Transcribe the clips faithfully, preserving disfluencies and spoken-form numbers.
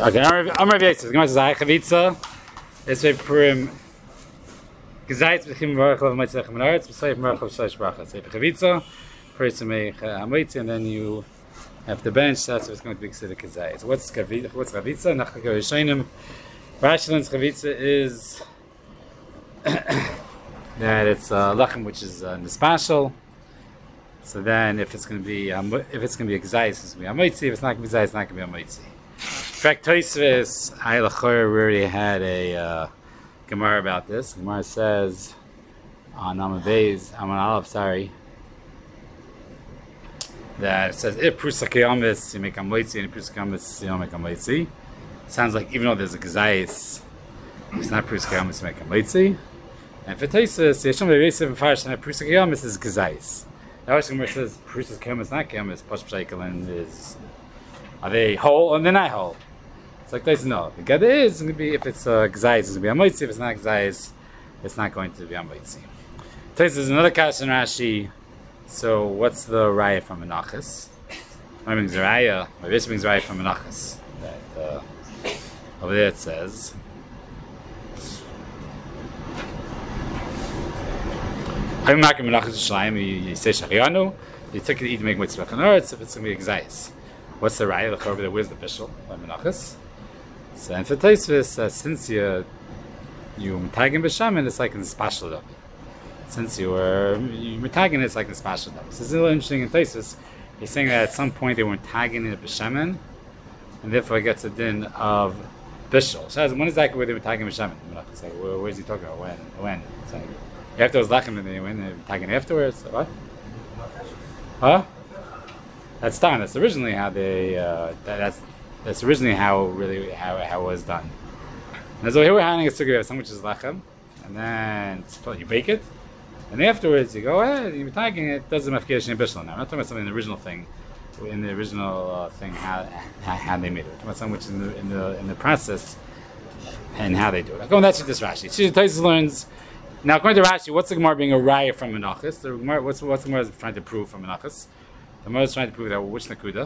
Okay, I'm Rav Yosef. The Gemara says, "I chavitza." It's a purim. Gezayis b'chim v'arach lav mitzvah lechem haaretz b'sayif v'arach lav shalish brachas. So chavitza, first you make hamitzi, and then you have the bench. That's what's going to be considered gezayis. So what's chavitza? What's chavitza? Nachal Rishonim. Rashi learns chavitza is that it's uh, lechem, which is uh, nispashal. So then, if it's going to be um, if it's going to be a gezayis, it's going to be a mitzi. If it's not going to be gezayis, it's not going to be a mitzi. In fact, Tosfos, I already had a uh, Gemara about this. The Gemara says on Amavez, Aman Aleph, sorry, that it says if Prusa Kiyamis you make a mitzi, and if Prusa Kiyamis you don't make a mitzi. Sounds like even though there's a gezayis, it's not Prusa Kiyamis you make a mitzi. And for Tosfos, Yeshom Yosef and Farish, and Prusa Kiyamis is gezayis. Now, the Gemara says Prusa Kiyamis not Kiyamis, Posh Pshaikalin is. Are they whole or they're not whole? It's like this. No, the gada is going to be if it's a gzayis, it's going to be a mitzi. If it's not gzayis, it's not going to be a mitzi. There's another question in Rashi. So what's the raya from Menachos? My brings raya. My bishop brings raya from Menachos. That uh, over there it says. I'm not going to Menachos Shleim. You say shachiyanu. You take it to eat to make mitzvah chanorz. If it's going to be gzayis. What's the raya? Look over there. Where's the bishul by Menachos? So, and for Tosfos, uh, since you you mitagin b'shamin, it's like in the special dub. Since you were you mitagin, it's like in the special dub. So, this is a little interesting in Tosfos. He's saying that at some point they were tagging in b'shamin, and therefore it gets a din of bishul. So, when exactly were they tagging b'shamin? Menachos, like, where, where is he talking about? When? When? It's like, after it was lachem, and they went and tagging afterwards. So what? Huh? That's done. That's originally how they. Uh, that, that's that's originally how really how, how it was done. And so here we're having a sukkah of some which is lechem, and then you bake it, and afterwards you go ahead, you're tagging it. Does the mafkesh and bishul now? I'm not talking about something in the original thing, in the original uh, thing how, how how they made it. I'm talking about something which is in the in the in the process and how they do it. I'm going that's what this Rashi. So Tosfos learns. Now according to Rashi, what's the Gemara being a raya from Menachos? The Gemara, what's what's the Gemara trying to prove from Menachos? The Gemara is trying to prove that which nakuda.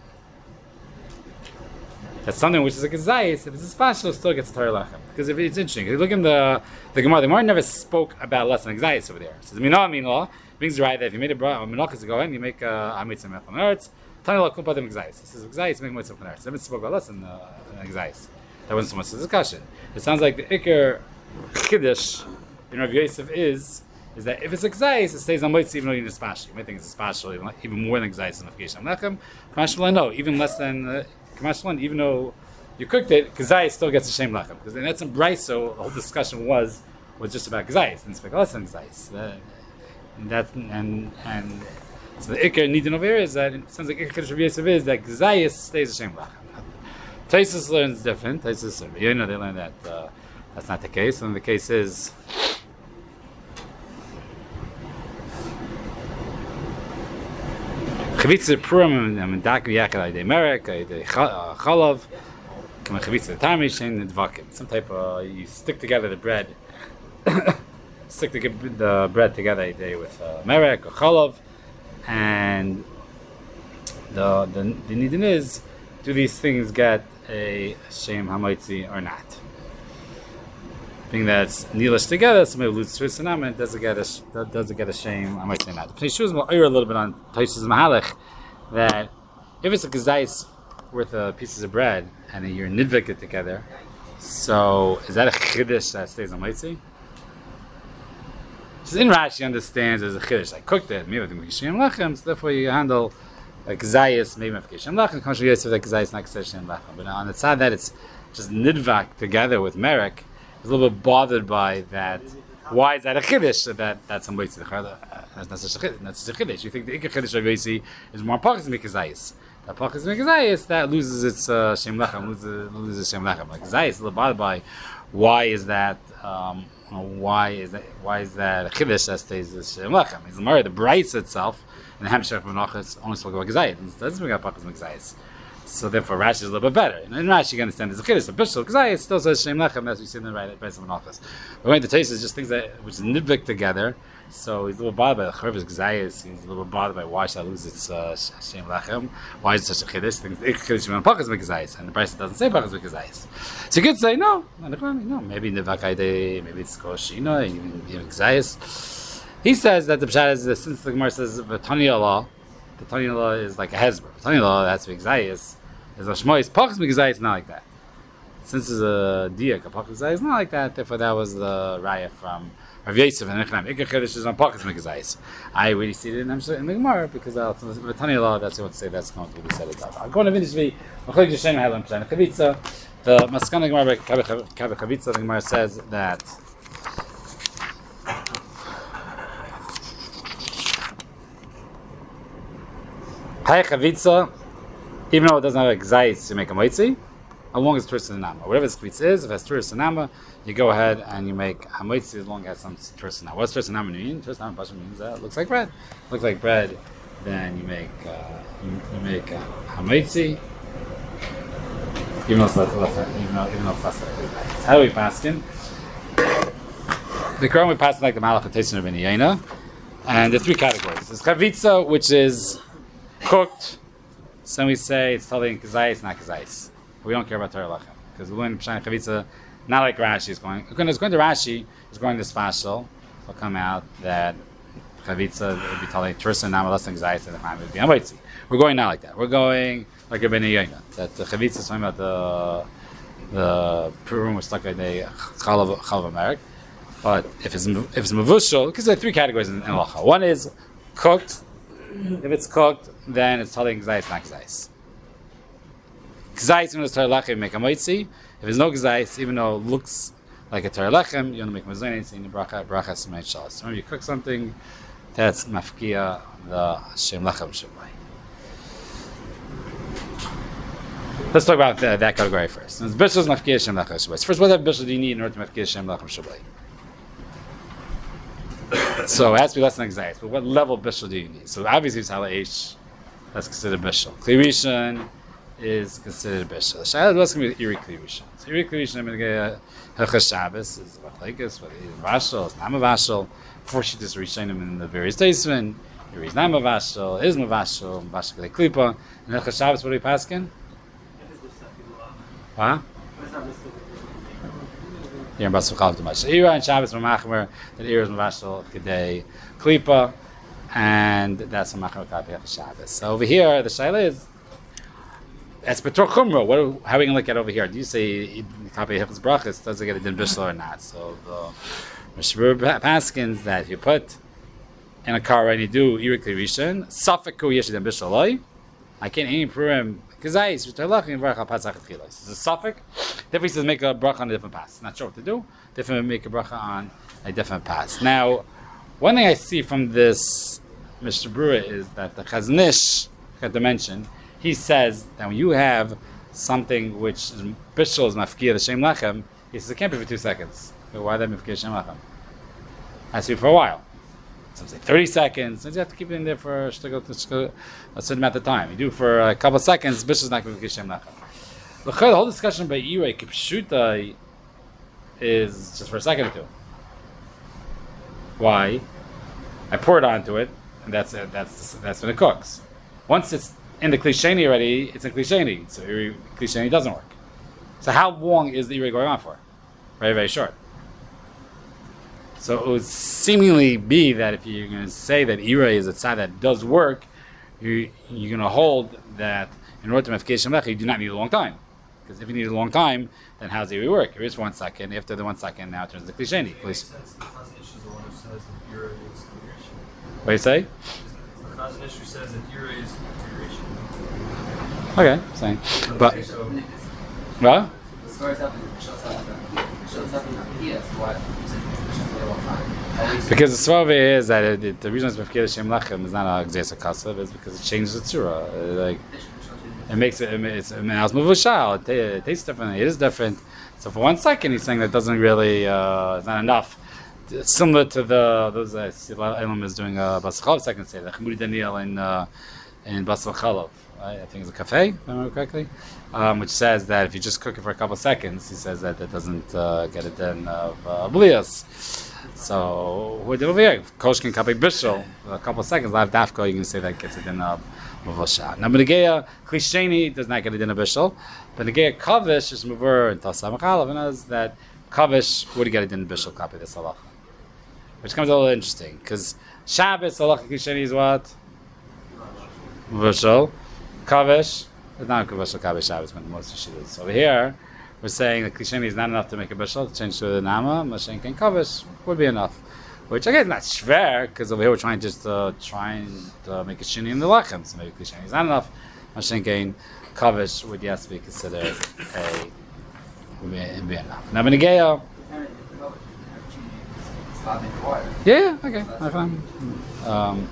That's something which is a gezayis. If it's a special, it still gets a Torah lachem. Because if it's interesting, if you look in the the Gemara, the Gemara never spoke about less than gezayis over there. It says minah min law brings right that if you made a menachos to go in, you make a amitzah mechon eretz. Tani law kumpa dem gezayis. It says gezayis make mitzvah mechon eretz. Never spoke about less than gezayis. That wasn't so much a discussion. It sounds like the ikar chiddush in Rav Yosef is. Is that if it's a gzayis, it stays on mitzi even though you need a spashal. You might think it's a spashal, even, even more than gzayis in the Nefkesh Lechem. Kamashmalan, no, even less than uh, Kamashmalan, even though you cooked it, gzayis still gets a shem lechem. Because that's in Bryce, so the whole discussion was was just about gzayis, and speak less than gzayis. Uh, and that and and so the ikar need to know here is that it sounds like ikar Rav Yosef is that gzayis stays a shem lechem. Tosfos learns different. Tosfos, you know, they learn that uh, that's not the case. And the case is. Chavitza purim and mendakim yachad ayidei merek ayidei chalav and chavitza tamish and dvakim. Some type of you stick together the bread, stick the, the bread together ayidei with uh, merek or chalav, and the the the nidin is do these things get a shem hamaitzi or not? Being that it's nilish together, so maybe lose tris and it does it get a does it get a shame? I might say not. The shoes will err a little bit on Tosfos Mahalach that if it's a gezayis worth of pieces of bread and you're nidvik it together, so is that a chiddush that stays on mitzi? Just in Rashi understands there's a chiddush. I cooked it, maybe I think shem lechem, so therefore you handle like gezayis, maybe I shem lechem. Kosher yosef that gezayis not shem lechem, but on the side that it's just nidvak together with merek. A little bit bothered by that. Why is that a chiddush? That that's a mitzi. That's not such a chiddush. That's such a chiddush. You think the ikar chiddush of Yossi is more pachas mikazayis. That pachas mikazayis that loses its uh, shem lechem, loses loses shem lechem. Like zayis is a little bothered by why is that? Um, why is that? Why is that a chiddush that stays as shem lechem? It's the Mara, the Bryce itself, and the Hamshach Menachos only spoke about gezayis. It doesn't speak about pachas mikazayis. So therefore, Rashi is a little bit better. And in Rashi, you can understand there's a chiddush, a bishul, because I still says shem lechem as we see in the right place of Menachos. But when the taste is just things that which is nidvik together, So he's a little bothered by the Churvish Gzayis. He's a little bothered by why should I lose its uh, Shem Lechem? Why is it such a Chiddush? Things Chiddush Shimon Pachas Gzayis, and the price doesn't say Pachas Gzayis. So you could say no, no, maybe Nevakaide, maybe it's Koshina, even even Gzayis. He says that the Pshat is that since the Gemara says V'Tanya law, the Tanya law is like a Hezber. Tanya law that's Gzayis. Is a Shmois Pachas Gzayis, not like that. Since there's a diak, a Pachas Gzayis, not like that. Therefore, that was the raya from Rav Yosef and Echnam. Iker Chiddush is on Pachas Gzayis. I already see it in, in the Gemara because I'll the Tanya law. That's what to say. That's going to be said. I'm going to finish the Machalik Yishem Halam Pshan Chavitza. The Maskana Gemara by Kabe Chavitza. The Gemara says that. Hay Chavitza, even though it doesn't have a Gzayis to make a Moitzi, as long as it's Turis Nama. Whatever the Kvitz is, if it's Turis Nama, you go ahead and you make a Moitzi as long as some Turis Nama. What's Turis Nama mean? Turis Nama means that it looks like bread. It looks like bread, then you make uh, you, you make a Moitzi, even though it's less, even though even though it's less like how do we pass in? The Quran we pass like the Malach Tason of Yaina, and there are three categories. There's Chavitza, which is cooked. Some we say it's totally Kazais, not Kazais. We don't care about Torah Lachem because we learn Pshan Chavitza, not like Rashi is going. When it's going to Rashi, it's going to Sfashel. Will come out that Chavitza would be totally Tursa Nama less than Kazais, and the time would be Amaitzi. We're going not like that. We're going like a Bnei Yoina. That the Chavitza is talking about the the Purim was stuck in a Chalav Chalav Amerik. But if it's if it's Mavushal, because there are three categories in, in Lacha. One is cooked. If it's cooked, then it's telling Gzais, not Gzais. Gzais, when it's Torah Lechem, you make a Moitzi. If there's no Gzais, even though it looks like a Torah Lechem, you want to make Mazonin, so you need Bracha, Bracha, Semayit Shalas. So when you cook something, that's Mafkia, the Shem Lechem Shabbai. Let's talk about the, that category first. Bishul is Mafkia Shem Lechem Shabbai. First, what type of Bishul do you need in order to Mafkia Shem Lechem Shabbai? So it has to be less than Gzais, but what level of Bishul do you need? So obviously it's Hala Eish, that's considered Bishul. Kli Rishon is considered Bishul. Shayla, what's going to be Iri Kli Rishon? So Iri Kli Rishon, I'm going to get Hilchas Shabbos, is what like this, whether it's Vashal, it's Nama Vashal, four Shittas Rishonim in the various Teisvin, Iri's Nama Vashal, is Mavashal, Vashal Kli Klipa, and Hilchas Shabbos, what do we paskin? Huh? Here in Basel Chalav Tumash. Ira and Shabbos Mamachmer, that Ira is Mavashal Kedei Klipa, and that's Mamachmer Kapi Shabbos. So over here, the Shaila is, that's Petor Chumra. What, how are we going to look at over here? Do you say Kapi Hechus Brachas, does it get a Din Bishla or not? So the Mishmur Paskins that if you put in a car and you do Ira Klirishan, Safek Ku Yesh Din Bishla Loi, I can't even prove him. Because I is it's a suffix. Therefore, he says make a bracha on a different pass. Not sure what to do. Different make a bracha on a different pass. Now, one thing I see from this Mister Brewer is that the Chaznish, I to mention, he says that when you have something which is bishul is mafkia the shem lechem, he says it can't be for two seconds. So why that mafkia shem lechem? Has to be for a while. Some say thirty seconds. You have to keep it in there for a certain amount of time. You do for a couple of seconds, bishul is not going to be shem lechem. The whole discussion about Irei Kipshuta is just for a second or two. Why? I pour it onto it, and that's it. That's that's when it cooks. Once it's in the klisheni already, it's in klisheni. So Irei klisheni doesn't work. So how long is the Irei going on for? Very, very short. So it would seemingly be that if you're going to say that Irei is a tzad that does work, you, you're going to hold that in order to make Shem Lechem, you do not need a long time. Because if you need a long time, then how does it one work? It is one second. After the one second, now it turns to klisheni. What do you say? The Chazon Ish says that Irei is configuration. Okay, same. But what? Because the svava is that it, it, the reason it's mafkir Shem Lechem is not a gzeis kasav is because it changes the tzura. Uh, like it makes it. It's it's mavushal. It, it tastes different. It is different. So for one second, he's saying that doesn't really. Uh, it's not enough. It's similar to the those uh, Elam is doing a basal chalav second say the Chemudi Daniel in uh, in basal chalav I think it's a cafe, if I remember correctly, um, which says that if you just cook it for a couple seconds, he says that it doesn't uh, get a din of uh, blias. So, what do we do? Koshkin kapek bishul, a couple seconds, live dafko, you can say that gets a din of mavosha. Now, Benegeya klisheni does not get a din of bishul. Benegeya kavish is mover and tasamachalav, and as that kavish would get a din of bishul kapek this halacha. Which comes a little interesting, because Shabbos, halacha klisheni is what? Bishul. Kavish is not a bishul kavish Shabbos, but most yeshivas. So over here, we're saying that klisheni is not enough to make a bishul, to change to the nama, mashenk and kavish would be enough. Which I guess is not shver, because over here we're trying just to try and uh, make a shini in the lechem, so maybe klisheni is not enough. Mashenk and kavish would yes be considered a would be, would be enough. Now Benegeya. Yeah, yeah, okay, no problem. Um,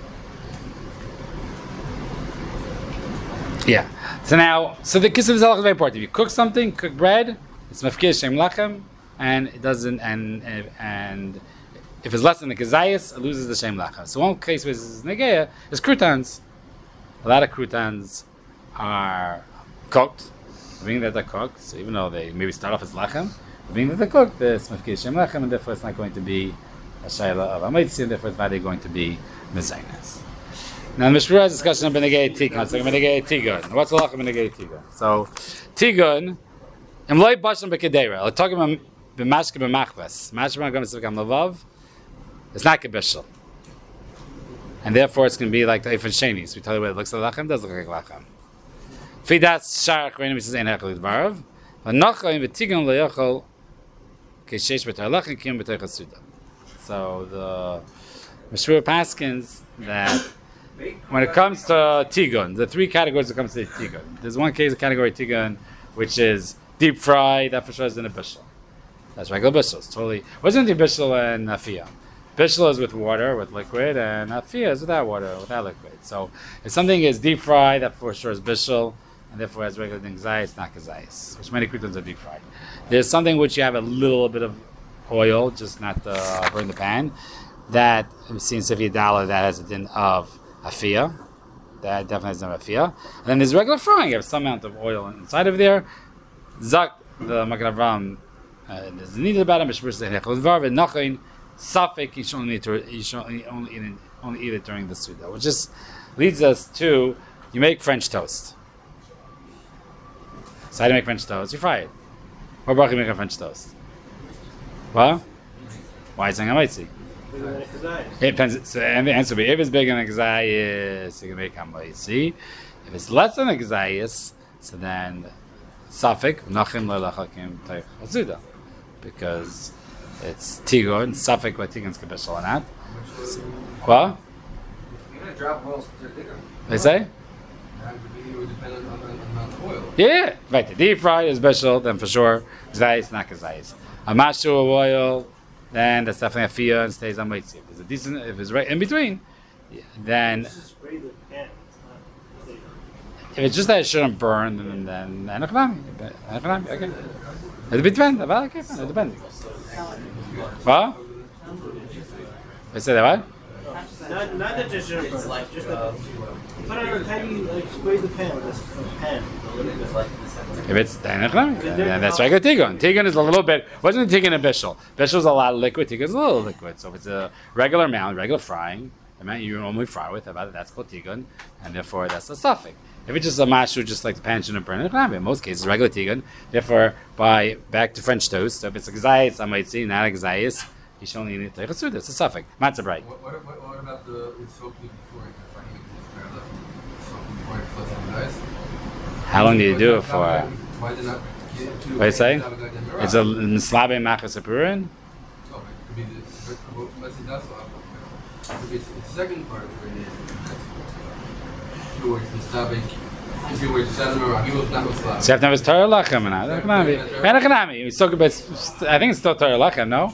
yeah. So now, so the kiss of zalach is very important. If you cook something, cook bread, it's mafkir shem lachem, and it doesn't, and and, and if it's less than the kazayas, it loses the shem lachem. So one case with negeya is croutons. A lot of croutons are cooked, being that they're cooked. So even though they maybe start off as lachem, being that they're cooked, it's mafkir shem lachem, and therefore it's not going to be a shayla of amaitzi, and therefore it's not going to be mezainas. Now the Mishra has discussion of Benegei Tigun. So Benegei Tigun. What's the halacha of Benegei Tigun? So Tigun, Imloi Basham Bekedera. I'll talk about B'mashke B'machves. Mashke B'machves B'machves Lavav. It's not Kebishal. And therefore it's going to be like the Eifan Shenis. We tell you what it looks like Lachem, does look like Lachem. Fidas Sharach Reinim, he says, Ein Hechel Yidbarav. V'nocha in V'tigun Le'yochel Keshesh B'tar Lachem Kiyum B'tar Chasuda. So the Mishra Paskins that when it comes to tigun, the three categories that comes to tigun. There's one case of category tigun, which is deep fried, that for sure is in a bishul. That's regular bishul. It's totally wasn't the bishul and afia. Bishul is with water, with liquid, and afia is without water, without liquid. So if something is deep fried, that for sure is bishul, and therefore has regular kazayis, it's not kazayis, which many croutons are deep fried. There's something which you have a little bit of oil, just not to uh, burn the pan. That we've seen Sifia Dala that has a din of afia, that definitely has no afia. And then there's regular frying. You have some amount of oil inside of there. Zak, the Magen Avraham, uh, there's neither about him, but the Hechel Dvar, and Nachin, Safek, you should only eat it, you should only, only, eat it, only eat it during the Suda, which just leads us to, you make French toast. So how do you make French toast? You fry it. What bracha you make a French toast? What? Why is it Hamaitzi? It depends. So, and the answer would be if it's bigger than Exayis, you can make Hamaitzi. If it's less than Exayis, so then Safek, Nachim Lelachakim Teich Azuda. Because it's Tigun, Safek by Tigun's Kabishal or not. What? You're going to drop oil to Tigun. They say? It would depend on the amount of oil. Yeah, right. The deep fried is special, then for sure, Zayis, not Kazayis. A mashu of oil, then that's definitely a fia and stays on Maitzi. If it's a decent, if it's right in between, yeah, then. Just spray the pan. If it's just that it shouldn't burn, then then Enochnami. Enochnami, okay. It depends. Okay, fine. It depends. What? They say that what? Not, not that it shouldn't burn. Like just a, put on how do you like spray the pan with a pan? If it's Enochnami, then that's regular Tigun. Tigun is a little bit. Wasn't Tigun a bishul? Bishul is a lot of liquid. Tigun is a little liquid. So if it's a regular amount, regular frying, the amount you normally fry with, about it, that's called Tigun, and therefore that's a suffix. If it's just a mashu, just like the pan shouldn't burn, in most cases, regular tigun. Therefore, by back to French toast, so if it's a gzayis, I might see, not a gzayis, you should only need to take a suda. It's a suffix. Matzah bright. What, what, what, what about the soaking before it? Soaking before it plus the guys? How long do you do it for? Why did not? What are you saying? It's a slabe machas apurin. Oh, it could be the. What's it? That's what. It could be the second part of it. So you have to have his Torah Lachem and not. Enochnami. We talk about. I think it's still Torah Lachem, no?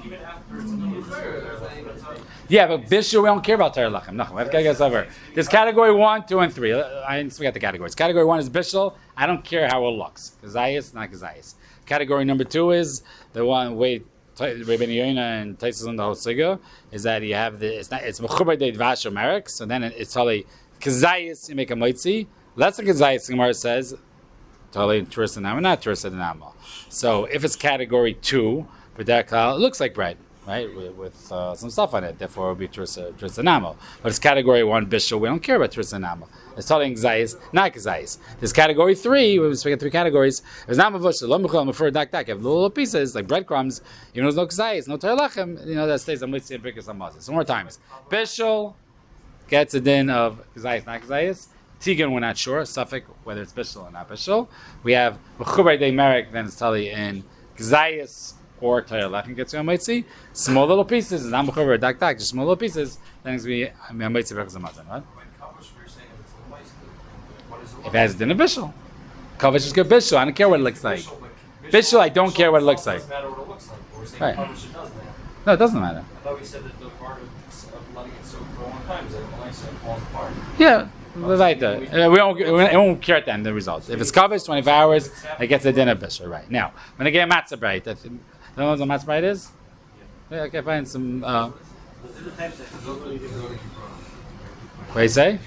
Yeah, but Bishul, we don't care about Torah Lachem. No, we have to get over. There's category one, two, and three. I didn't forget the categories. Category one is Bishul. I don't care how it looks. Gazayas, not Gazayas. Category number two is the one way Rabbi Yoina and Taisus on the whole Siga is that you have the it's not it's Mechubar de Dvash or Merek, so then it's totally Kazayas, you make a Moitzi, Less than Zayis, Gemara says, totally Teresa Nama, not Teresa Nama. So if it's category two, B'derech it looks like bread, right, with, with uh, some stuff on it. Therefore, it would be Teresa Teresa Nama. But it's category one Bishul. We don't care about Teresa Nama. It's telling Zayis, not Zayis. There's category three. We speak of three categories. There's not Mavush, Lo Mechol, Mefer, Dak Dak. You have little pieces like breadcrumbs. You know, there's no Zayis, no Terlechem. You know that stays on Mitzvah and Brikas on Moses. Some more times. Bishul gets a din of Zayis, not Zayis. Tigan, we're not sure. Suffolk, whether it's Bishul or not Bishul. We have Mechubar Dei Merek, then it's Tali in Zayis or Terlechem gets you on Mitzvah. Small little pieces. Not Mechubar, Dak Dak. Just small little pieces. Then it's going to be on Mitzvah Brikas on Moses, right? If it has a din of Bishul. Kavish is good Bishul. I don't care what it looks like. Bishul, I don't care what it looks like. Doesn't matter what it looks like. We're saying Right. Kavish, it does matter. No, it doesn't matter. I thought we said that the part of, of letting it soak for a long time is that when I said it falls apart. Yeah, right there. Uh, we don't. We won't care at the end the results. If it's covered twenty-four hours, it gets a dinner bishul. Right now, when I get matzah bright, you know what matzah bright is? Yeah, I can find some. Uh, Those are the types that go really different. what do you say?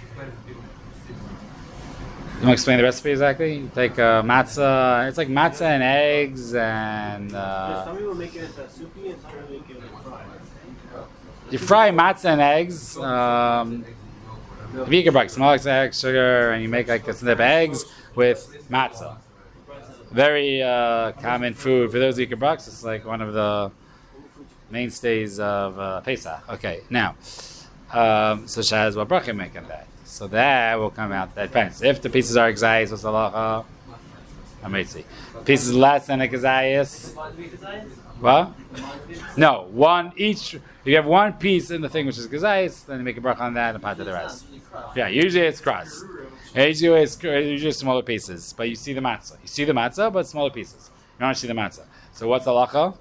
You want to explain the recipe exactly? You take uh, matzah. It's like matzah and eggs and. There's Uh, some people make it into soupy and some people make it into fried. you fry matzah and eggs. Um, vegan breakfast, small eggs, sugar, and you make like a snip of eggs with matzah. Very uh, common food for those who eat breakfast. It's like one of the mainstays of uh, Pesach. Okay, now, um, so Shaz, what bracha making that? So that will come out. That depends. If the pieces are exayis, what's the halacha? I might see. Pieces less than a exayis. What? No, one each. If you have one piece in the thing which is gazais, then you make a bracha on that and part of the rest. Yeah, usually it's cross. Usually it's usually smaller pieces, but you see the matzah. You see the matzah, but smaller pieces. You don't see the matzah. So what's the halacha?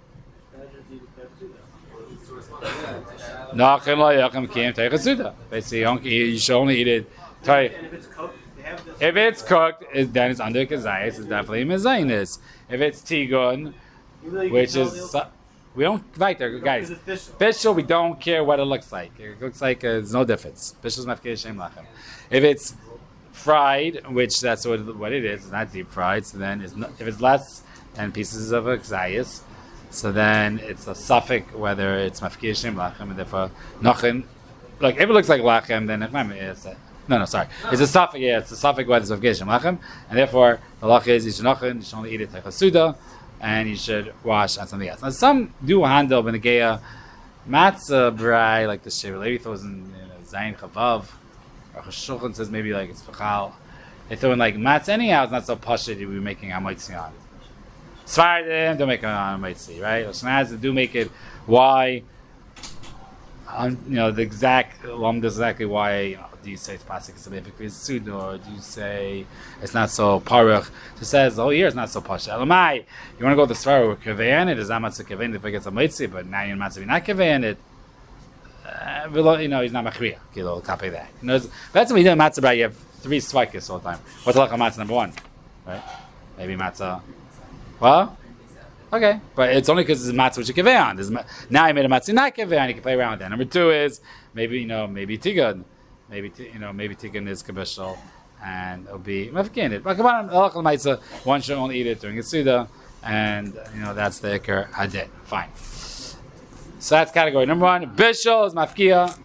Basically, you should only eat it. And if it's cooked, they have this. If it's cooked, it, then it's under kazayis. It's definitely mezainis. If it's tigun, Even though you which can tell is they'll- we don't right there, guys. Because it's Bishul. Bishul, we don't care what it looks like. It looks like uh, there's no difference. Bishul's mafkei shem lachem. If it's fried, which that's what, what it is, it's not deep fried. So then, it's not, if it's less than pieces of exayis, so then it's a suffix whether it's mafkei shem lachem, and therefore nochin. Like if it looks like lachem, then it's a, no, no, sorry, it's a suffix. Yeah, it's a suffix whether it's mafkei shem lachem, and therefore the lach is you should nochin. You should only eat it like a suda. And you should wash on something else. Now, some do handle benegeya matzah brai, like the Shever Levi throws in you know, Zayin Chavav. Or Shulchan says maybe like it's Pachal. They throw in like matzah. Anyhow, it's not so pashut to be making Amaitzi on. Sfardim don't make it on Amaitzi, right? Ashkenazim do make it. Why? Um, you know the exact Lam does exactly why. You know, do you say it's pasuk specifically it's suda, or do you say it's not so paruch? It says the whole year it's not so pasha. Elamai, you want to go to the svara with kevein it is not matzah kevein if it gets a mitzi, but now you're matzah not kevein it. Uh, you know he's not machriya. Kilo copy that. You know, that's when you do matzah bra. You have three svikis all the time. What's the matzah number one? Right? Maybe matzah. Well. Okay, but it's only because it's matzah which you kevein. There's now I made a matzah not kevein. You can play around with that. Number two is maybe you know maybe tigun. Maybe you know, maybe tikkun is kabishal, and it'll be mafkin. But come on, halachal one should only eat it during a suda, and you know that's the ikar hadid. Fine. So that's category number one. Bishal is mafkia.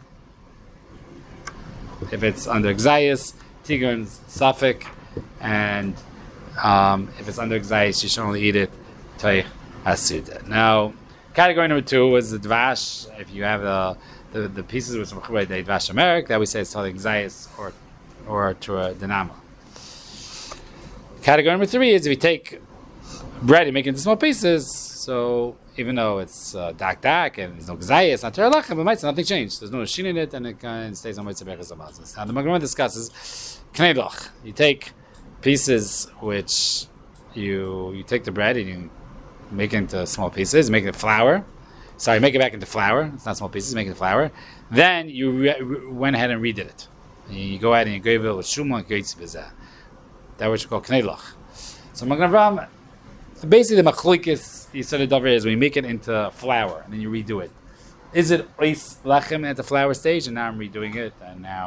If it's under exayis, tikkun's suffix, and um, if it's under exayis, you should only eat it toich hasuda. Now, category number two was the dvash. If you have the The, the pieces with some they dvash Americ that we say it's telling Zayas or or to a dinamo. Category number three is if you take bread and make it into small pieces. So even though it's uh, dak dak and there's no Zayas, not teralachem, but might say nothing changed. There's no shin in it, and it kind of stays on Mitzvah Berachas Hamazon. Now the Magen discusses knedlach. You take pieces which you you take the bread and you make it into small pieces, make it flour. Sorry, make it back into flour. It's not small pieces. Make it flour. Then you re- re- went ahead and redid it. And you go ahead and you gave it with shumah and geitz b'zeh. That what you call knedlach. So Magen Avraham, basically the machlokes you said the davar is when you make it into flour and then you redo it. Is it ois lachem at the flour stage and now I'm redoing it and now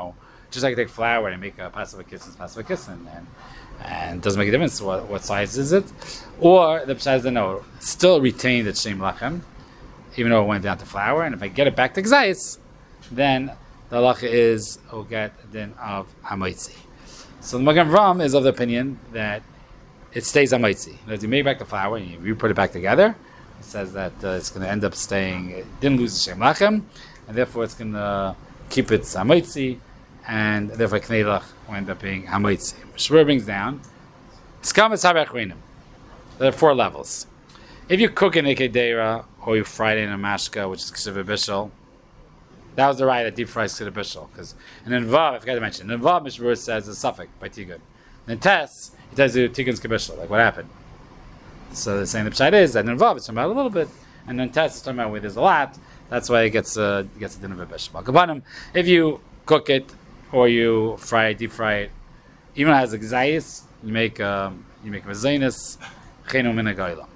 Just like you take flour and make a passive kiss and passive kiss, and and it doesn't make a difference what, what size is it. Or the pshat is that no, still retain the shem lachem, even though it went down to flour. And if I get it back to gzayis, then the halacha is I'll get a din of hamaitzi. So the Magen Avraham is of the opinion that it stays hamaitzi. As you make back the flour and you, you put it back together, it says that uh, it's going to end up staying. It didn't lose the shem lachem, and therefore it's going to keep its hamaitzi, and therefore kneilach will end up being hamaitzi. Shmuel brings down skam is habachrinim. There are four levels. If you cook in a kedera or you fry it in a mashka, which is ksiva bishul, that was the right that deep fries ksiva bishul. Because in Vav, I forgot to mention, in Vav, Mishmur says a suffix by tigun. In Tess, he tells you tigun's kabishul, like what happened. So the saying the pshat is that in Vav it's talking about a little bit, and then Tess is talking about where there's a lot. That's why it gets uh, gets a din of a bishul. Kabanim, if you cook it or you fry it, deep fry it, even as a gzayis, you make um, you make mezainis chenu min hagayla.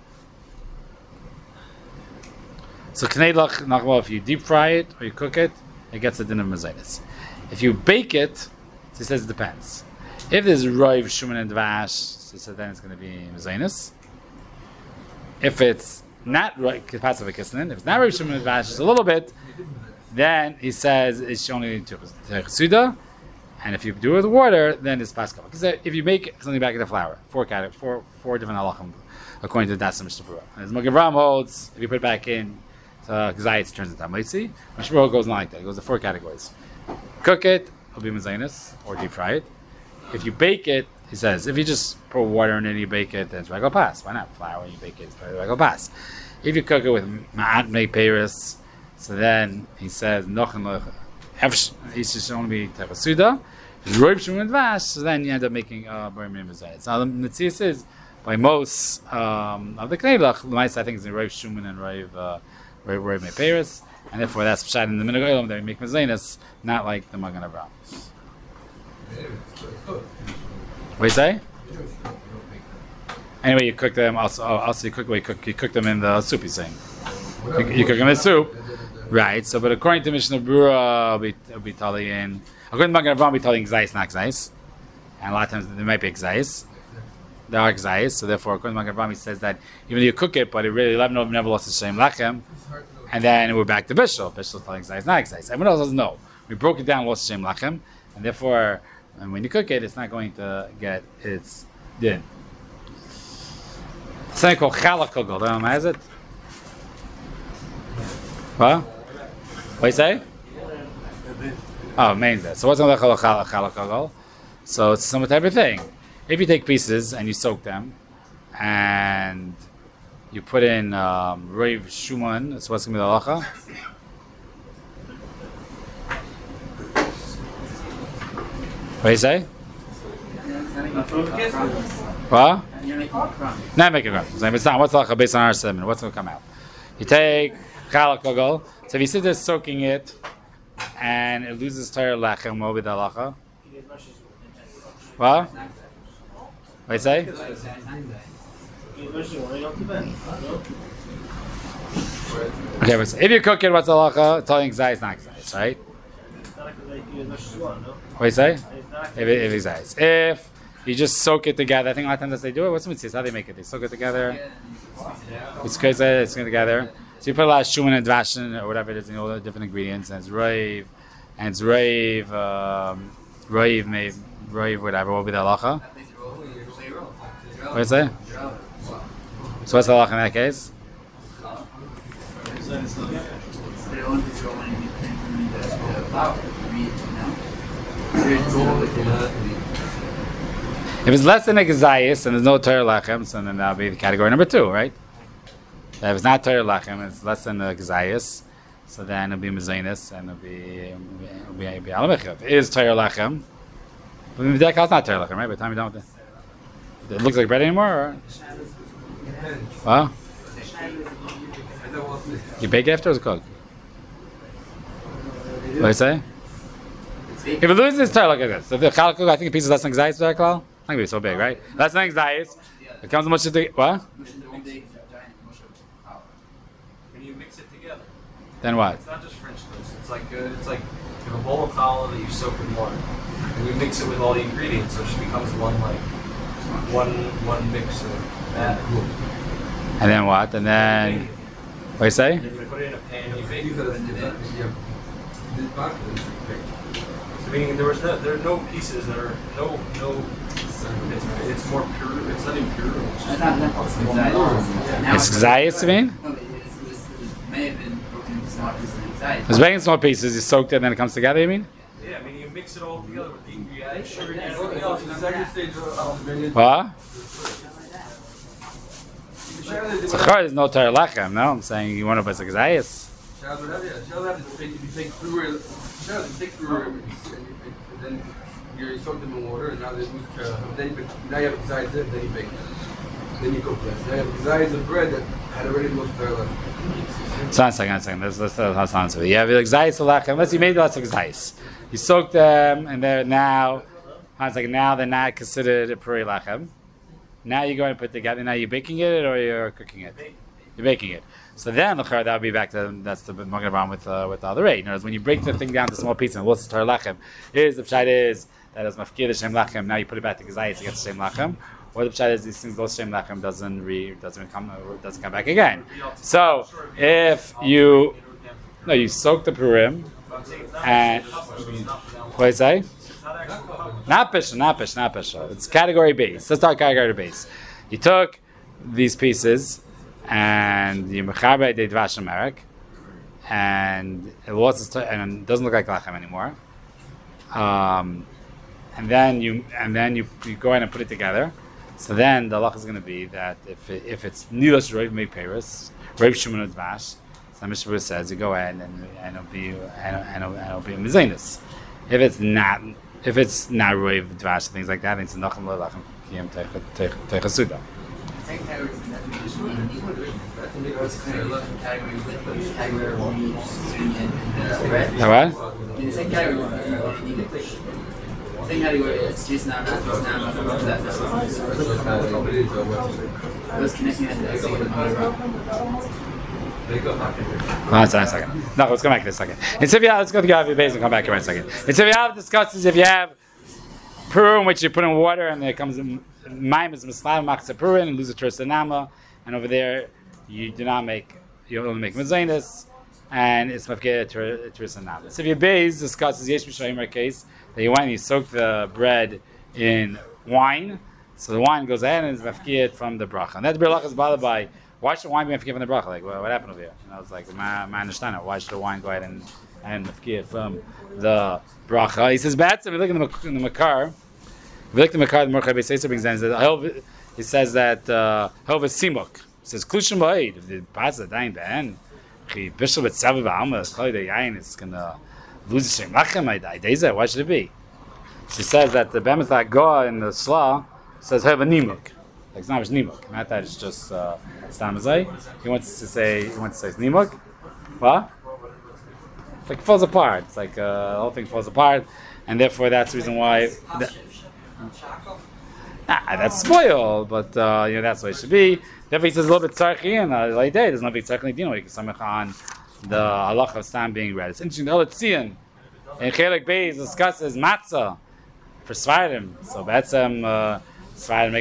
So kneilach nachma, if you deep fry it or you cook it, it gets a din of mezainis. If you bake it, so he says it depends. If there's roiv shuman and dvash, so he said then it's going to be mezainis. If it's not roiv passive kisnin, if it's not roiv shuman and dvash, just a little bit, then he says it's only to suda. And if you do it with water, then it's paskal. Because if you make something back in the flour, four categories, four four different halachim, according to the Dasim Mishnah. As Magen Avraham holds, if you put it back in, uh, gzayis turns into hamaitzi. Mishmur goes not like that. It goes to four categories. Cook it, it'll be mezainis, or deep fry it. If you bake it, he says, if you just pour water in it and you bake it, then it's regular pass. Why not? Flour, you bake it, it's regular pass. If you cook it with ma'at mei peiros, so then he says, nochen he should only be terasuda. So then you end up making uh, Barim Mizayis. Now the Netzias is by most um, of the Kneilach, the mice I think is in Rav Shuman and Rav uh, Rav Rav Meperis, and therefore that's pshat in the Minhag Olam that we make Mizayis, not like the Magen Avraham. What do you say? Anyway, you cook them. Also, also you cook. You cook. You cook them in the soup. You're saying you, you cook them in the soup, right? So, but according to Mishnah Berurah, it'll be totally in. According to Magen Avraham, we're telling gzayis, not gzayis. And a lot of times there might be gzayis. There are gzayis, so therefore, according to Magen Avraham, he says that even though you cook it, but it really, eleven of them never lost the same lachem, and then we're back to Bishul. Bishul telling gzayis, not gzayis. Everyone else says no. We broke it down, lost the same lachem, and therefore, and when you cook it, it's not going to get its din. Something called chalak kugel. Don't know has it? What? What do you say? Oh, main that. So what's another chalak kugel? So it's a similar type of thing. If you take pieces and you soak them, and you put in um, Rav Shuman, so what's going to be the halacha? What do you say? What? Not make a crumb. So if it's not, what's the halacha based on our semen? What's going to come out? You take chalak kugel. So if you sit there soaking it, and it loses Torah lachem, what will be the halacha? What? What do you say? Okay, but if you cook it, what's the halacha? Telling gzayis, not gzayis, right? What do you say? If it, if it's gzayis. If you just soak it together, I think a lot of times they do it. What's the mitzvah? How do they make it? They soak it together. It's crazy. It's going together. So you put a lot of shuman and dvashin or whatever it is, and all the different ingredients, and it's rave, and it's rave, um, rave, maybe rave, whatever. What will be the halacha? What do you say? So what's the halacha in that case? If it's less than a gzayis and there's no Torah lachem, so then that'll be the category number two, right? If it's not Torah lachem, it's less than a gzayis, so then it'll be mezainis and it'll be it'll be, it'll be alamechah. If it is Torah lachem, but the decal is not Torah lachem, right? By the time you don't, it looks like bread anymore, or well, you bake it after or is it cooked? What do you say? If it loses its Torah like this, so the chalak kugel, I think a piece is less than gzayis, Derek Lal? It's not going to be so big, right? Less than gzayis. It comes much to the what? When you mix it together. Then what? It's not just French toast. It's like uh, it's like you have a bowl of challah that you soak in water, and you mix it with all the ingredients, so it just becomes one like one one mix of that. And then what? And then what do you say? And if you put it in a pan, you bake it. These are the- And then, yeah. This part is baked. so meaning there was no there are no pieces. There are no no. It's, it's more pure. It's not even pure. It's just Now It's gzayis, you mean? No, it, it, it may have been broken into small pieces of anxiety. It's making small pieces. You soaked it, and then it comes together. You mean? yeah. I mean, you mix it all together with the you add sugar. You add Well, everything no, else. the second stage of the menu. What? Shadow So there's no Torah lechem. No, I'm saying you want to put gzayis. Shadow would have, yeah, Shadow would have to take, if you take through, Shadow would take through, and then you soak them in water, and now they move, uh, then you, now you have anxiety, then you bake them. Then you cook them. Now you have anxiety of bread that had already moved Torah lechem. So one second, one second. Let's let's let's answer. You have gzayis lechem. Unless you made lots of gzayis, you soak them, and they're now. One second. Now they're not considered a puri lechem. Now you go and put together. Now you're baking it or you're cooking it. You're baking it. So then the that would be back to that's the magen avraham with uh, with the other eight. In other words, when you break the thing down to small pieces, and what's the Torah lechem? Is the pshat is that is mafkir the shem lechem. Now you put it back to gzayis to get the same lechem. Or the pshat is these things those shem lechem doesn't re doesn't come doesn't come back again. So if you no you soak the purim and what do you say? Not pisha, not pisha, not pisha. It's category base. Let's start category base. You took these pieces and you mechaber the dvash Amerik, and it was and it doesn't look like lachem anymore. Um, and then you and then you, you go in and put it together. So then the halach is going to be that if it, if it's nilas roiv mei peris, roiv shuman dvash, so Mishnah says you go in and and it'll be and, and, it'll, and it'll be mizaynus. If it's not if it's not roiv dvash things like that, it's nacham lo lachem kiyam teichasuda. The second category is the definition of the what's considered a category with the category of meat, sweet, and bread. That what? In the second category, uh, you can push. The second category is just not not just not not that was connecting that to the second category. One second. No, let's come back in a second. And so if you have, let's go to Gavi base and come back in one second. And so if you have discusses, if you have Purim, which you put in water, and there comes Maim is Muslim, Machzah Purim, and lose a Tersa Nama, and over there you do not make, you only make Mazainus, and it's Mafkeh Tersa Nama. So if your base discusses Yesh Mishayim case, that you went and you soak the bread in wine, so the wine goes ahead and is Mafkeh from the bracha. And that bracha is bothered by, why should wine be mafkir from the bracha? Like, what, what happened over here? And I was like, my, my understanding. Why should the wine go ahead and and mafkir from the bracha? He says, "Bats." If we look in the in the makar, if we look at the makar, the Mordechai Beiseser brings down that he says that Helva Simuk. He says, "Klushim ba'id." If the bats are dying ben, he bishul with seven ba'alma. Kali the yain is gonna lose the shem lachem. I die. Why should it be? She says that the bemis that go in the slaw says Helva Nimuk. Like it's not just nimuk. Not that it's just uh, stamazai. He wants to say he wants to say nimuk. What? It's like it falls apart. It's like uh, the whole thing falls apart, and therefore that's the reason why. That, nah, that's spoiled, but uh, you know that's what it should be. Therefore, he says a little bit tzarchi and uh, like that. There's no big tzarchi dino. You can samach on the halacha of stam being read. It's interesting. The Eletzion in Chelik Beis discusses matzah for svarim. So that's um. Uh, He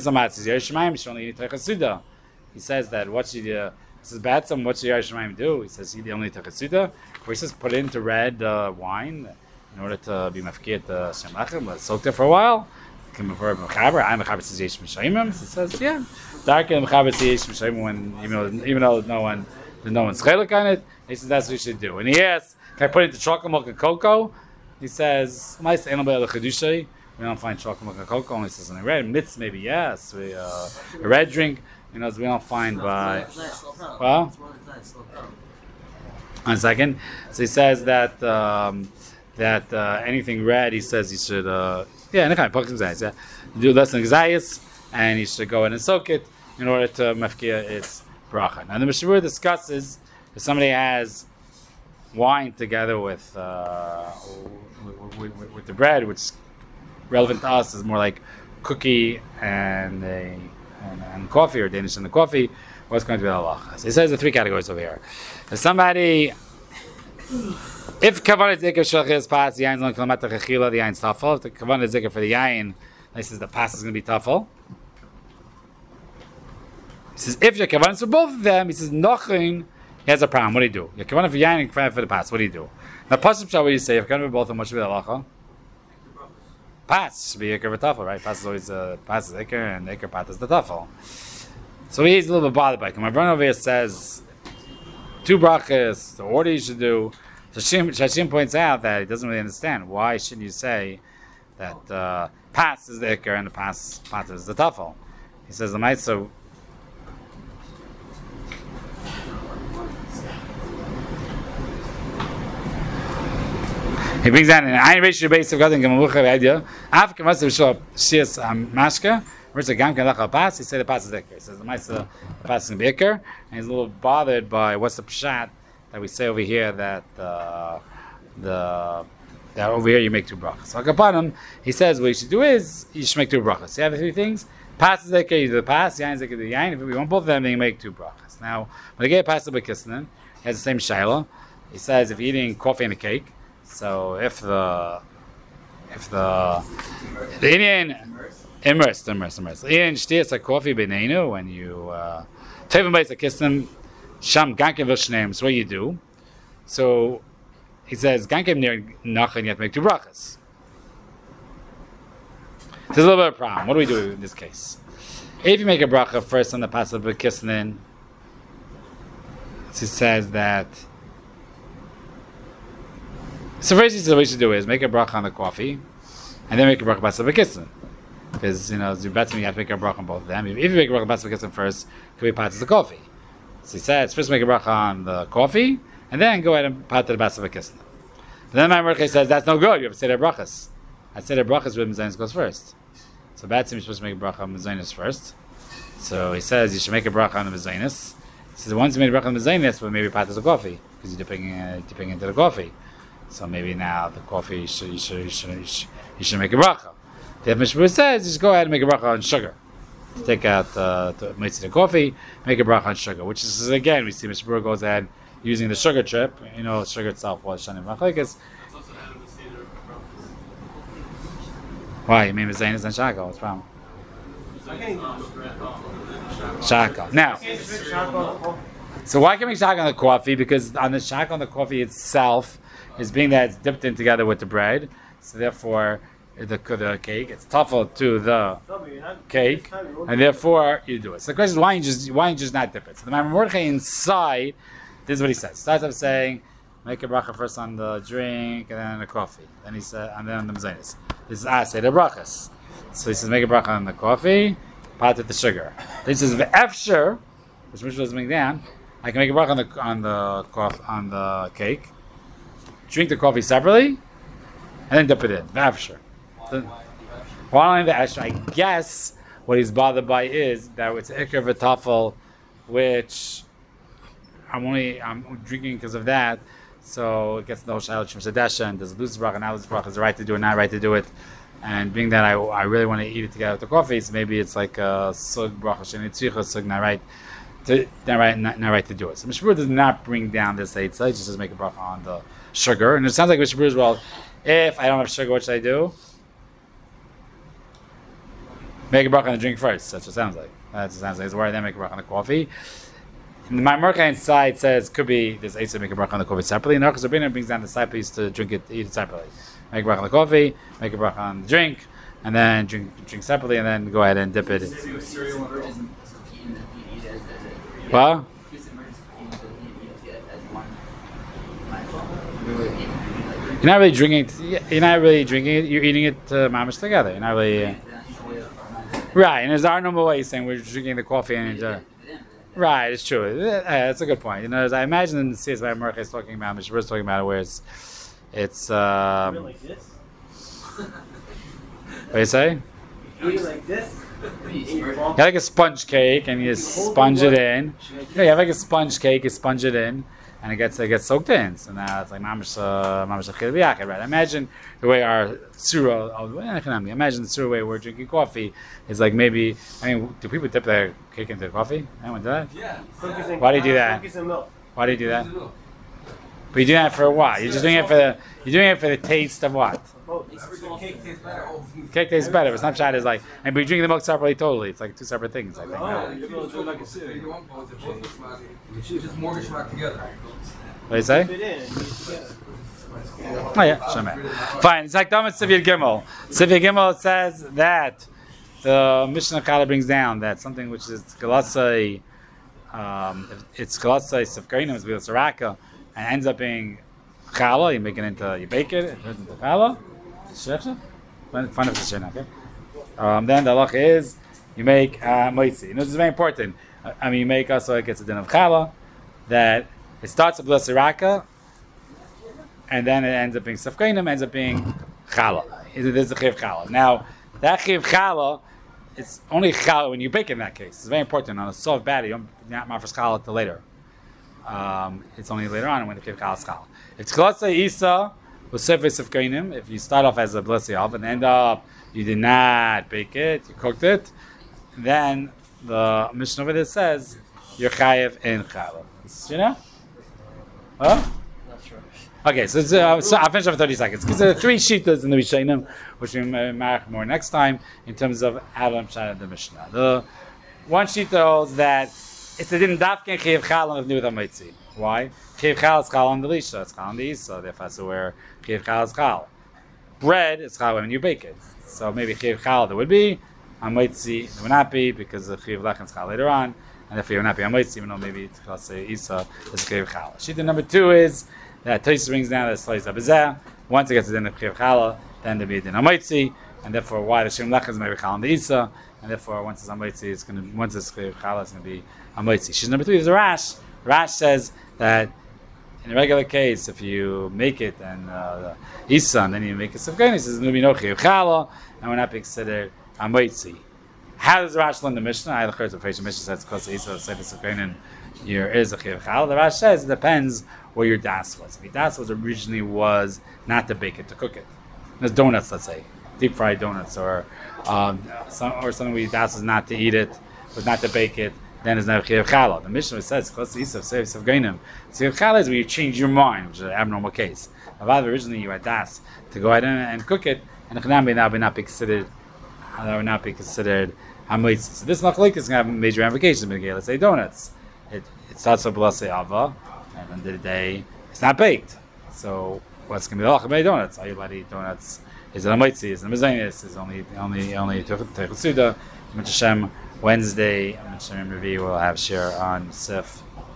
says that what should you, he says Batsam, what should Yerushalayim do? He says he the only Tachasuda, where he says put into red uh, wine in order to be mafkir the Shem Lachem, let's soak there for a while. Come over Mechaber, I Mechaber says Yesh Mishayimim. He says, yeah, dark and Mechaber says Yesh Mishayimim when even though even though no one there's no one's chelik on it. He says that's what you should do. And he asks, can I put it into chocolate milk and cocoa? He says, nice animal chedushay. We don't find chocolate milk and cocoa. Only says something red. Mitz maybe yes. We uh, a red drink. You know, we don't find by. Well, one second. So he says that um, that uh, anything red, he says he should. Uh, yeah, any kind of pumpkin zayis. Yeah, do less than zayis, and he should go in and soak it in order to mafkia its bracha. Now the Mishnah discusses if somebody has wine together with, uh, with, with with the bread, which relevant to us is more like cookie and a and, and coffee, or Danish and the coffee. What's going to be the halacha? So he says the three categories over here. If somebody If kavanah zikr shachis pas, the yain's on kilometer chechila, the yain's tafel. If the kavanah zikr for the yain, this is the pas is going to be tafel. He says if your kavanah for both of them, he says nothing. He has a problem. What do you do? Your kavanah for yain and kavanah for the pas. What do you do? Now, pasuk what do you say? If kavanah for both of them, what should be the halacha? Pas should be ikar v'tafel, right? Pas is always uh, pas is ikar and ikar pat is the tafel. So he's a little bit bothered by it. My brother over here says two brachas, the order you should do. Shashim, Shashim points out that he doesn't really understand. Why shouldn't you say that uh, pas is the ikar and the pas pat is the tafel? He says the ma'aser. He brings that in. I reached your base of God and Gamalucha idea. After must have show up Shias Mashka, versus Gam Kalach Pas, he said the Pas is Iker. He says the Maisa the Pas is Iker, and he's a little bothered by what's the pshat that we say over here that uh, the that over here you make two brachas. So upon him, he says what you should do is you should make two brachas. You have the three things. Pas is Iker, you do the Pas, Yain is Iker, the Yain. If we want both of them, then you make two brachas. Now, when I get Pas to Bekisnan, he has the same shaila. He says if you're eating coffee and a cake. So if the if the the Indian immersed immersed immersed Indian shtiyas a coffee b'neinu when you uh tevim b'is a kissim sham gankev v'shneim. So what you do? So he says gankev near nachan you have to make two brachas. There's a little bit of a problem. What do we do in this case? If you make a bracha first on the pasuk b'kisnin, it says that. So first, he said what you should do is make a bracha on the coffee, and then make a bracha b'asar b'kissin. Because you know, Zubatzim, you have to make a bracha on both of them. If you make a bracha b'asar b'kissin first, it could be part of the coffee. So he said, first make a bracha on the coffee, and then go ahead and part of the b'asar b'kissin. Then my Merkei says that's no good. You have to say the brachas. I said the brachas with mezainis goes first. So Batzim you're supposed to make a bracha on mezainis first. So he says you should make a bracha on the mezainis. He says once you made a bracha on the mezainis, well maybe part of the coffee because you're dipping uh, dipping into the coffee. So maybe now the coffee you should you should you should, you should, you should make a bracha. The Mishmur says just go ahead and make a bracha on sugar. Take out uh, to make the coffee, make a bracha on sugar. Which is again we see Mishmur goes ahead using the sugar trip. You know, sugar itself was shanim machlekes. Why you mean mezainis and shakal? What's the problem? Shakal. Now, so why can we make shakal on the coffee? Because on the shakal on the coffee itself. Is being that it's dipped in together with the bread, so therefore the, the cake it's tafel to the cake, and therefore you do it. So the question is why you just why you just not dip it? So the Maimon Mordechai inside, this is what he says. Starts off saying, make a bracha first on the drink and then on the coffee. Then he said, and then on the mezainis. This is I say the brachas. So he says make a bracha on the coffee, pot with the sugar. Then he says ve'efsher, which Mishra is bringing down. I can make a bracha on the on the coffee on the cake. Drink the coffee separately, and then dip it in. V'afsher. Why only the afsher? I guess what he's bothered by is that it's ikar v'tafel, which I'm only I'm drinking because of that. So it gets no shayla shim sedesha, and there's luz bracha, now luz bracha is the right to do it, not right to do it. And being that I, I really want to eat it together with the coffee, so maybe it's like a sug bracha sheni tzricha sug not right. To, not right, not, not right to do it. So Mishmur does not bring down this eitzah; he just says make a bracha on the sugar. And it sounds like Mishmur as well. If I don't have sugar, what should I do? Make a bracha on the drink first. That's what it sounds like. That's what it sounds like. It's why then make a bracha on the coffee. And my Merkei inside says could be this eitzah make a bracha on the coffee separately. And Archas Rabbeinu brings down the side piece to drink it, eat it separately. Make a bracha on the coffee, make a bracha on the drink, and then drink drink separately, and then go ahead and dip it. Well, you're not really drinking it. You're not really drinking it. You're eating it uh, mamish together. You're not really uh, right. And there's our normal way saying we're drinking the coffee and enjoy. Right, it's true. Uh, that's a good point. You know, as I imagine in the C S Y Merkei is talking about, Mishmur is talking about it, where it's it's. Um, like this? What do you say? You eat like this? You have like a sponge cake and you sponge it in. You know, you have like a sponge cake, you sponge it in, and it gets it gets soaked in. So now it's like mamash mamash achil b'yachid, right? Imagine the way our surah. Imagine the surah way we're drinking coffee is like maybe. I mean, do people dip their cake into coffee? Anyone do that? Yeah. Cookies and, Why do you do uh, that? Cookies and milk. Why do you do that? But you're doing that for what? You're just doing it for the. You're doing it for the taste of what? Cake tastes better. Cake tastes better. But Snapchat is like, and but you're drinking the milk separately. Totally, it's like two separate things. I think. Oh, you're going to do like a cereal. You want both. They're both geschmack. It's just more geschmack together. What do you say? Fit in. You together. Oh yeah, Shemay. Fine. It's like Damas Sivir Gimel. Sivir Gimel says that the Mishnah Chala brings down that something which is Galasai, um, it's Galasai Sivkainim, it's Bilas Araka, and ends up being Chala. You make it into, you bake it, it turns into Chala. Shechah? Find out the okay? Um, then the halach is you make uh, moitzi. You know, this is very important. I mean, you make also it gets a din of Chala that it starts with Bilas Araka. And then it ends up being safkainim, ends up being challah. It is a chiv challah. Now, that chiv challah, it's only challah when you bake in that case. It's very important. On a soft batter, you don't not mafresh challah until later. Um, it's only later on when the chiv challah is challah. If it's challah isa with sefer safkainim, if you start off as a blessed of and end up you did not bake it, you cooked it, then the Mishnah over there says you're chayiv in challah. You know? Huh? Okay, so, it's, uh, so I'll finish up for thirty seconds because there are three shittas in the Rishonim, which we may mark more next time in terms of Adam Shad the Mishnah. The one shitta holds that it's a din dafken chiv chalam of new with Why? Chiv chal is chal on the lisha, it's chal on the isa. Therefore, that's where chiv chal is chal. Bread is chal when you bake it. So maybe chiv chal there would be, amitzi there would not be because the chiv lechem is chal later on, and therefore you would not be amitzi, even though maybe it's chal say isa is chiv chal. Shitta number two is that Tosis brings down that slice of bezeh. Once it gets to the din of chiv chala, then there be a din amitzi, and therefore why the shem lechem is maybe chal on the isa, and therefore once it's amitzi, it's going to once it's chiv chala, it's going to be amitzi. She's number three is the Rash. Rash says that in a regular case, if you make it and uh, the isa, and then you make it safkain, he says there will be no chiv chala, and we're not being considered amitzi. How does the Rash learn the Mishnah? I heard the Mishnah says because the isa said safkain and here is a chiv chala. The Rash says it depends where your das was. If your das was originally was not to bake it, to cook it. There's donuts, let's say, deep fried donuts, or um, some, or something where your das was not to eat it, but not to bake it. Then it's not chiv chala. The Mishnah says close to Yisuf, Seif, Seif Gainim. Chiv chala is where you change your mind, which is an abnormal case. However, originally you had das to go ahead and, and cook it, and the chanam now would not be considered. That would not be considered hamitz. So this machlokes is going to have major ramifications. Let's say donuts. It it starts with blase ava. At the end of the day, it's not baked. So what's going to be the halacha by donuts? Are you allowed to eat donuts? Is it a mitzi? Is it a mezainis? Is it only only only techusuda? Hashem Wednesday. Hashem review. We'll have share on Sif